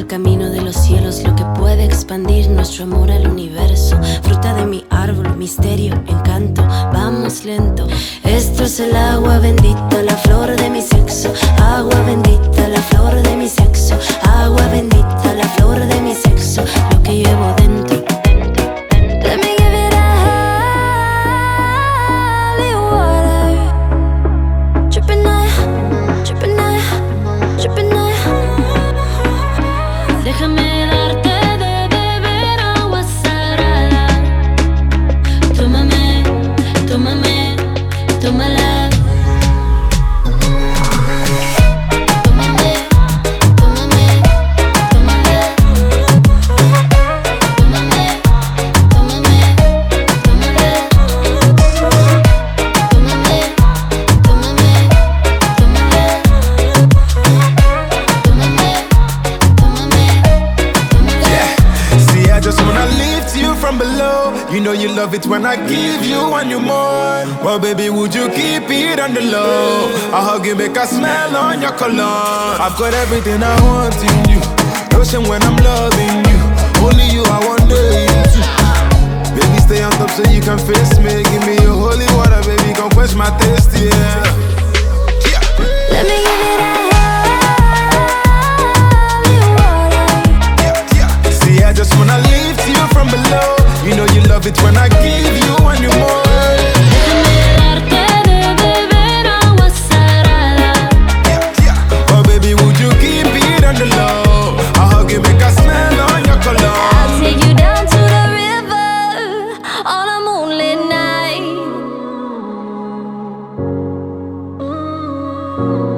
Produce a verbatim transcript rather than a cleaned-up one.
camino de los cielos, lo que puede expandir nuestro amor al universo. Fruta de mi árbol, misterio, encanto, vamos lento. Esto es el agua bendita, la flor de mi sexo. Agua bendita, la flor de mi sexo. Agua bendita, la flor de mi sexo. Lo que llevo dentro. Let me give it a holy water. Dripping night, dripping night, dripping night. Déjame darte de beber agua sagrada. Tómame, tómame, tómala. You know you love it when I give you one you more. Well, baby, would you keep it on the low? I'll hug you, make a smell on your cologne. I've got everything I want in you. Ocean when I'm loving you. Only you I want day into. Baby, stay on top so you can face me. Give me your holy water, baby, come quench my thirst, yeah. Yeah. Let me give it a holy water. Yeah, yeah. See, I just wanna lift you from below. You know you love it when I give you one you more. Déjame darte de beber agua sagrada. Yeah, yeah. Oh baby, would you keep it on the low? I'll hug you, make a smell on your cologne. I'll take you down to the river on a moonlit night.